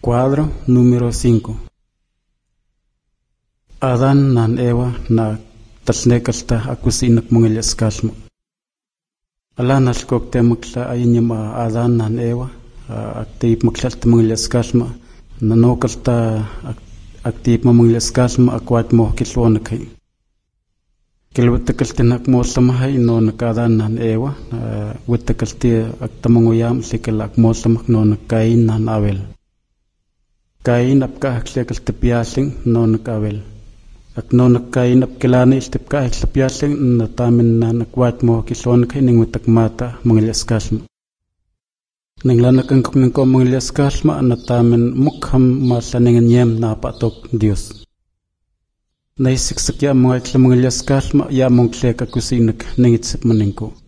Cuadro número 5. Adán nan Eva na tasnekalta akusinak mungilya skasmo. Ala nalkokte mukla ayinyama Adán nan Eva aktif muklalta mungilya skasmo nanokalta aktif mungilya skasmo akwat mo kilwonakai. Kilwatakaltinak mo samahay no nakadaan nan Eva watakalti aktamanguyam sikalak mo samak no nakain nan Abel. Kain apka haklekal tipiasing no nakabel. Ak no nakain apkilani istipka haklapiasing natamin na nakwat mo kilon kay ning watakmata mangilaskasma. Ning lanakang kong ko mangilaskasma natamin mukham masaningan yem na patok Dios. Naisiksakya mga ikla mangilaskasma ya mong kleka kusinak ningitsip maningko.